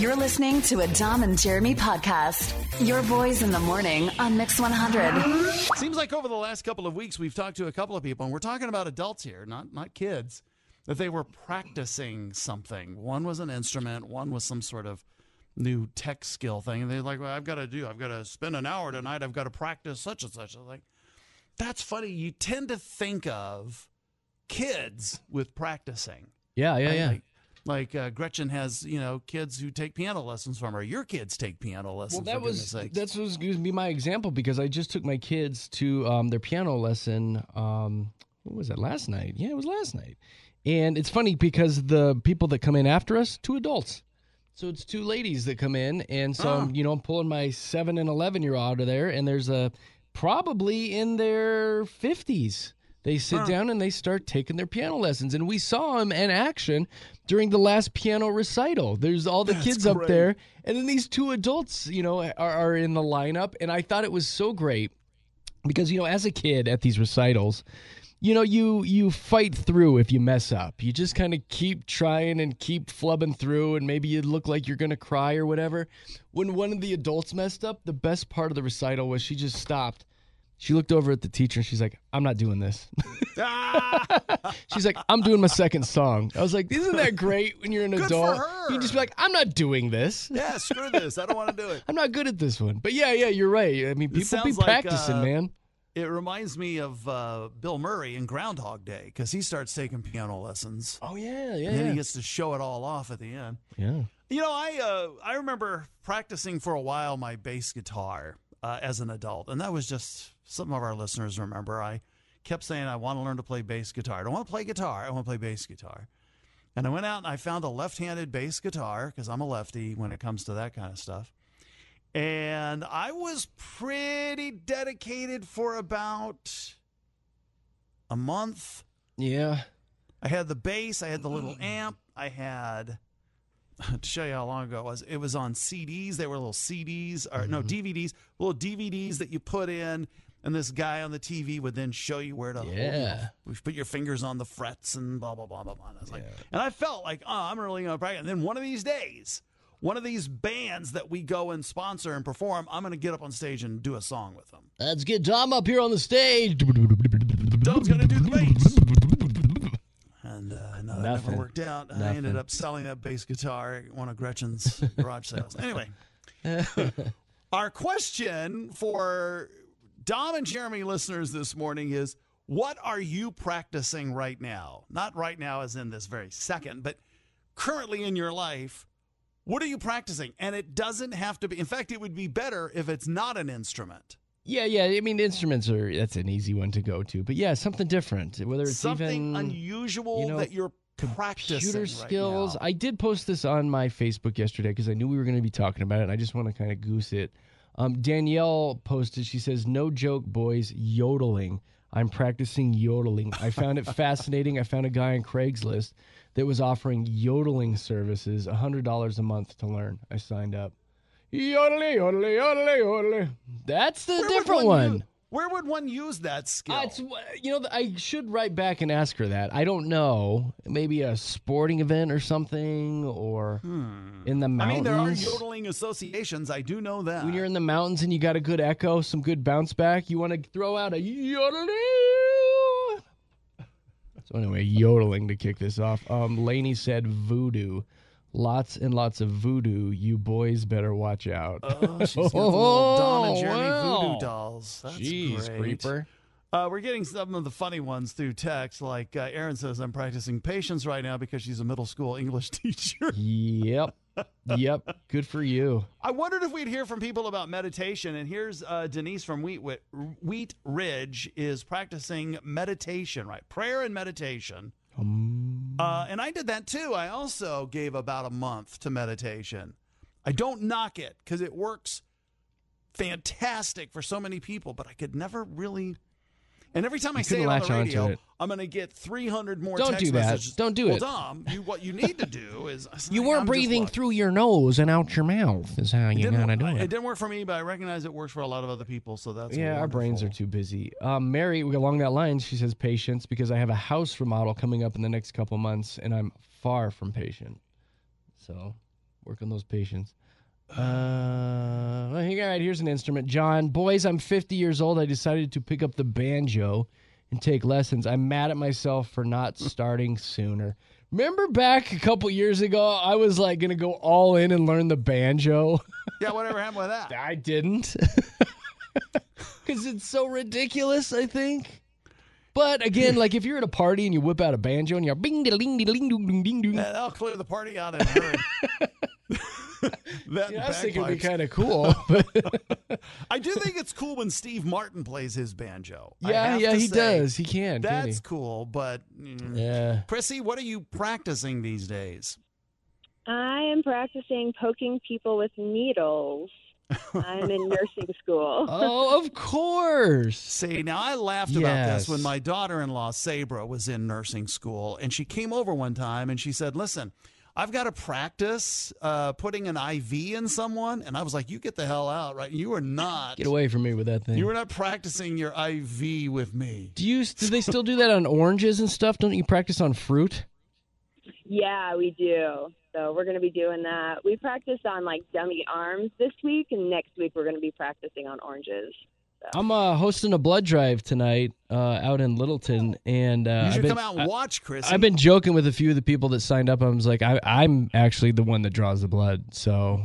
You're listening to a Dom and Jeremy podcast. Your boys in the morning on Mix 100. Seems like over the last couple of weeks, we've talked to a couple of people, and we're talking about adults here, not kids, that they were practicing something. One was an instrument, one was some sort of new tech skill thing. And they're like, well, I've got to spend an hour tonight. I've got to practice such and such. I'm like, that's funny. You tend to think of kids with practicing. Yeah. Like Gretchen has, kids who take piano lessons from her. Your kids take piano lessons. Well, that's going to be my example because I just took my kids to their piano lesson. What was that, last night? Yeah, it was last night. And it's funny because the people that come in after us, 2 adults. So it's 2 ladies that come in, and so I'm pulling my 7 and 11-year-old out of there, and there's probably in their 50s. They sit down and they start taking their piano lessons. And we saw them in action during the last piano recital. There's all the kids up there. And then these 2 adults, are in the lineup. And I thought it was so great because, as a kid at these recitals, you fight through if you mess up. You just kind of keep trying and keep flubbing through. And maybe you look like you're going to cry or whatever. When one of the adults messed up, the best part of the recital was she just stopped. She looked over at the teacher and she's like, I'm not doing this. She's like, I'm doing my second song. I was like, isn't that great when you're an adult? For her. You just be like, I'm not doing this. Yeah, screw this. I don't want to do it. I'm not good at this one. But yeah, you're right. I mean, people be practicing, man. It reminds me of Bill Murray in Groundhog Day because he starts taking piano lessons. Oh, yeah. And then he gets to show it all off at the end. Yeah. I remember practicing for a while my bass guitar as an adult, and that was just... Some of our listeners remember I kept saying I want to learn to play bass guitar. I don't want to play guitar. I want to play bass guitar. And I went out and I found a left-handed bass guitar because I'm a lefty when it comes to that kind of stuff. And I was pretty dedicated for about a month. Yeah. I had the bass. I had the little amp. I had... To show you how long ago it was on CDs. They were little CDs, or no, DVDs, little DVDs that you put in, and this guy on the TV would then show you where to hold it. We put your fingers on the frets and blah, blah, blah, blah, blah. And I was like, and I felt like, I'm really going to practice. And then one of these days, one of these bands that we go and sponsor and perform, I'm going to get up on stage and do a song with them. Let's get Dom up here on the stage. Dom's going to do the bass. And no, that never worked out. Nothing. I ended up selling that bass guitar at one of Gretchen's garage sales. Anyway, our question for Dom and Jeremy listeners this morning is, what are you practicing right now? Not right now as in this very second, but currently in your life, what are you practicing? And it doesn't have to be. In fact, it would be better if it's not an instrument. Yeah. I mean, instruments that's an easy one to go to. But yeah, something different. Whether it's something even unusual that you're practicing computer skills. Right now. I did post this on my Facebook yesterday because I knew we were going to be talking about it, and I just want to kind of goose it. Danielle posted, she says, no joke, boys, yodeling. I'm practicing yodeling. I found it fascinating. I found a guy on Craigslist that was offering yodeling services, $100 a month to learn. I signed up. Yodeling, yodeling, yodeling, yodeling. That's the different one. Where would one use that skill? I should write back and ask her that. I don't know. Maybe a sporting event or something, or in the mountains. I mean, there are yodeling associations. I do know that. When you're in the mountains and you got a good echo, some good bounce back, you want to throw out a yodeling. So anyway, yodeling to kick this off. Lainey said voodoo. Lots and lots of voodoo. You boys better watch out. Oh, she's got the little Dom and Jeremy voodoo dolls. That's Jeez, great. creeper. We're getting some of the funny ones through text. Like Erin says, I'm practicing patience right now because she's a middle school English teacher. Yep. Good for you. I wondered if we'd hear from people about meditation. And here's Denise from Wheat Ridge is practicing meditation, right? Prayer and meditation. And I did that too. I also gave about a month to meditation. I don't knock it because it works fantastic for so many people, but I could never really. And every time I say it on the radio, I'm going to get 300 more text messages. Don't do it. Well, Dom, what you need to do is... You weren't breathing through your nose and out your mouth is how you got to do it. It didn't work for me, but I recognize it works for a lot of other people, so that's Yeah, wonderful. our brains are too busy. Mary, along that line, she says patience because I have a house remodel coming up in the next couple months, and I'm far from patient. So Work on those patients. Well, here's an instrument. John, boys, I'm 50 years old. I decided to pick up the banjo and take lessons. I'm mad at myself for not starting sooner. Remember back a couple years ago, I was like going to go all in and learn the banjo. Yeah, whatever happened with that? I didn't. Because it's so ridiculous, I think. But again, like if you're at a party and you whip out a banjo and you're bing ding ding ding ding ding ding. Yeah, that'll clear the party out in a hurry. I was thinking it'd be kind of cool. But I do think it's cool when Steve Martin plays his banjo. Yeah, he does. He can. That's cool, but yeah. Chrissy, what are you practicing these days? I am practicing poking people with needles. I'm in nursing school. Oh, of course. See, now I laughed about this when my daughter-in-law, Sabra, was in nursing school, and she came over one time and she said, listen, I've got to practice putting an IV in someone. And I was like, you get the hell out, right? You are not. Get away from me with that thing. You were not practicing your IV with me. Do they still do that on oranges and stuff? Don't you practice on fruit? Yeah, we do. So we're going to be doing that. We practiced on like dummy arms this week, and next week we're going to be practicing on oranges. So. I'm hosting a blood drive tonight out in Littleton, and you should come out and watch, Chris. I've been joking with a few of the people that signed up. I was like, I'm actually the one that draws the blood, so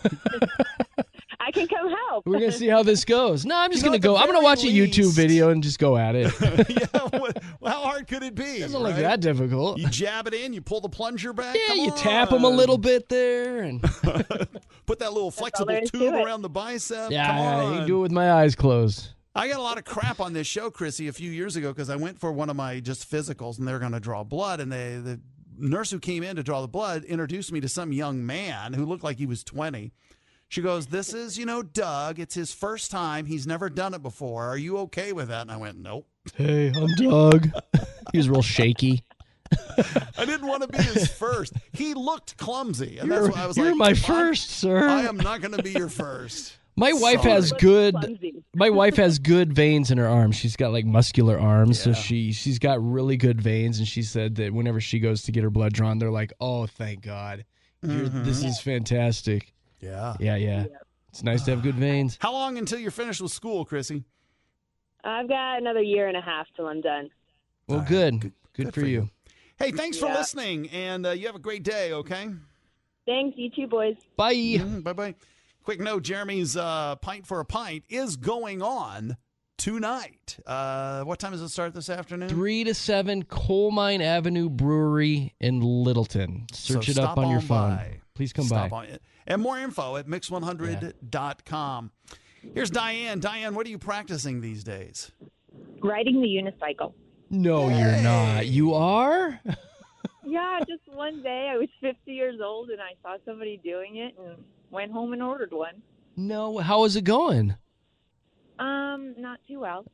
I can come help. We're gonna see how this goes. No, I'm just gonna go. I'm gonna very watch a YouTube least- video and just go at it. How hard could it be? Doesn't look right? that difficult. You jab it in, you pull the plunger back. Yeah, come you on. tap them a little bit there, and Put that little flexible tube around the bicep. Come yeah, on. you can do it with my eyes closed. I got a lot of crap on this show, Chrissy, a few years ago because I went for one of my just physicals and they were going to draw blood. And the nurse who came in to draw the blood introduced me to some young man who looked like he was 20. She goes, this is, Doug. It's his first time. He's never done it before. Are you okay with that? And I went, nope. Hey, I'm Doug. He was real shaky. I didn't want to be his first. He looked clumsy. And that's why I was like, you're my first, sir. I am not going to be your first. My wife has good veins in her arms. She's got like muscular arms, so she's got really good veins. And she said that whenever she goes to get her blood drawn, they're like, "Oh, thank God, this is fantastic." Yeah. It's nice to have good veins. How long until you're finished with school, Chrissy? I've got another year and a half till I'm done. Well, All right. good for you. Hey, thanks for listening, and you have a great day. Okay. Thanks, you too, boys. Bye. Bye-bye. Quick note, Jeremy's Pint for a Pint is going on tonight. What time does it start this afternoon? 3 to 7, Coal Mine Avenue Brewery in Littleton. Search it up on your phone. Please come by. On it. And more info at mix100.com. Here's Diane. Diane, what are you practicing these days? Riding the unicycle. No, you're not. You are? Yeah, just one day I was 50 years old and I saw somebody doing it and went home and ordered one. No. How is it going? Not too well.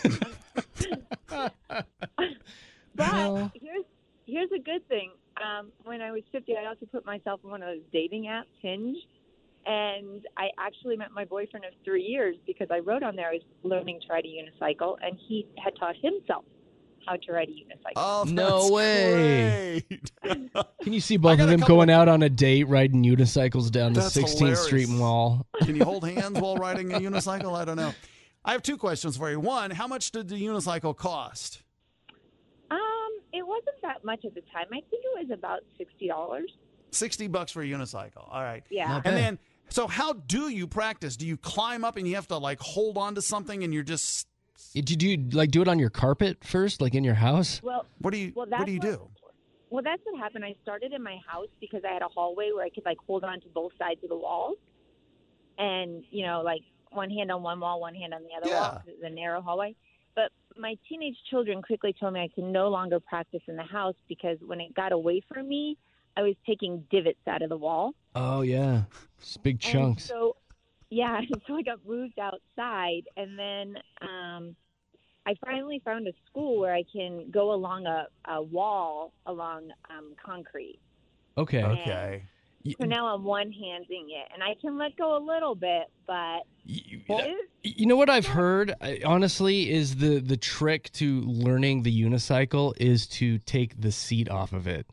But No. here's a good thing. When I was 50, I also put myself in one of those dating apps, Hinge, and I actually met my boyfriend of 3 years because I wrote on there I was learning to ride a unicycle, and he had taught himself how to ride a unicycle. Oh, No that's way. great. Can you see both got of a them couple going out on a date riding unicycles down the That's 16th hilarious. Street Mall? Can you hold hands while riding a unicycle? I don't know. I have two questions for you. One, how much did the unicycle cost? It wasn't that much at the time. I think it was about $60. $60 for a unicycle. All right. Yeah. Not And bad. then, so how do you practice? Do you climb up and you have to like hold on to something and you're just, Did you do it on your carpet first, like in your house? Well, what do you do? Well, that's what happened. I started in my house because I had a hallway where I could like hold on to both sides of the walls, and like one hand on one wall, one hand on the other wall. 'Cause it was a narrow hallway. But my teenage children quickly told me I could no longer practice in the house because when it got away from me, I was taking divots out of the wall. Oh yeah, it's big chunks. And so I got moved outside, and then I finally found a school where I can go along a wall along concrete. Okay. Okay. So now I'm one-handing it, and I can let go a little bit, but You know what I've heard, honestly, is the trick to learning the unicycle is to take the seat off of it.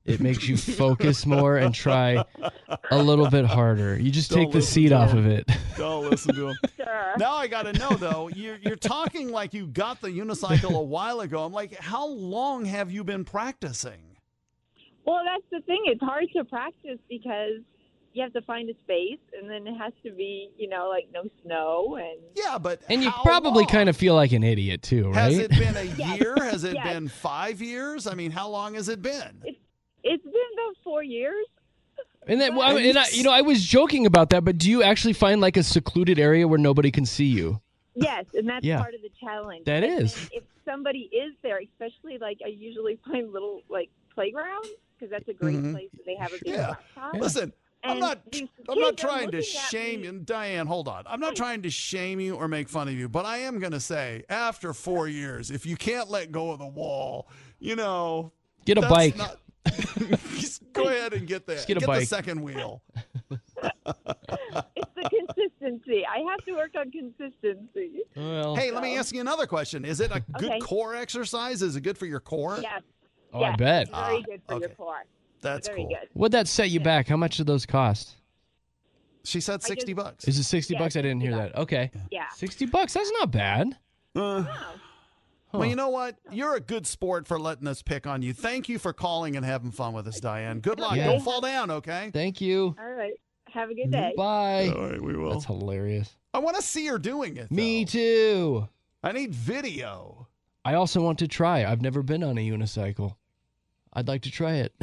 It makes you focus more and try a little bit harder. You just take the seat off of it. Don't listen to him. Sure. Now I got to know, though, you're talking like you got the unicycle a while ago. I'm like, how long have you been practicing? Well, that's the thing. It's hard to practice because you have to find a space, and then it has to be, like no snow. And you how probably long? kind of feel like an idiot too, right? Has it been a year? Has it Yes. been 5 years? I mean, how long has it been? It's been about 4 years. And then, I was joking about that, but do you actually find like a secluded area where nobody can see you? Yes, and that's Yeah. part of the challenge. That And is. then if somebody is there, especially I usually find little playgrounds because that's a great place that they have a big Yeah. laptop. Listen, I'm And not these I'm kids not are trying to looking at shame me. you. Diane, hold on. I'm not trying to shame you or make fun of you, but I am going to say after 4 years, if you can't let go of the wall, Get a that's bike. not- just go ahead and get get a get the bike. second wheel. It's the consistency. I have to work on consistency. Well, Hey, let me ask you another question. Is it a good Okay. core exercise? Is it good for your core? Yes. oh, I yes, bet. it's very good for your okay. core. That's Very cool. good. What'd that set you back? How much did those cost? She said I just- $60. Is it 60 Yeah, bucks? I didn't hear $60. that. Okay. Yeah. $60. That's not bad. Uh, Wow. Well, you know what? You're a good sport for letting us pick on you. Thank you for calling and having fun with us, Diane. Good luck. Yeah. Don't fall down, okay? Thank you. All right. Have a good day. Bye. All right, we will. That's hilarious. I want to see her doing it. Me though. too. I need video. I also want to try. I've never been on a unicycle. I'd like to try it.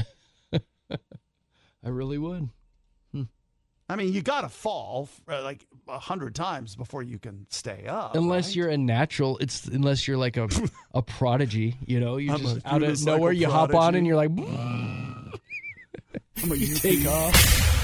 I really would. I mean, you got to fall like 100 times before you can stay up. Unless right? you're a natural, unless you're like a prodigy, you I'm just a out of unicycle nowhere, you hop on prodigy. and you're like, I'm a you take off.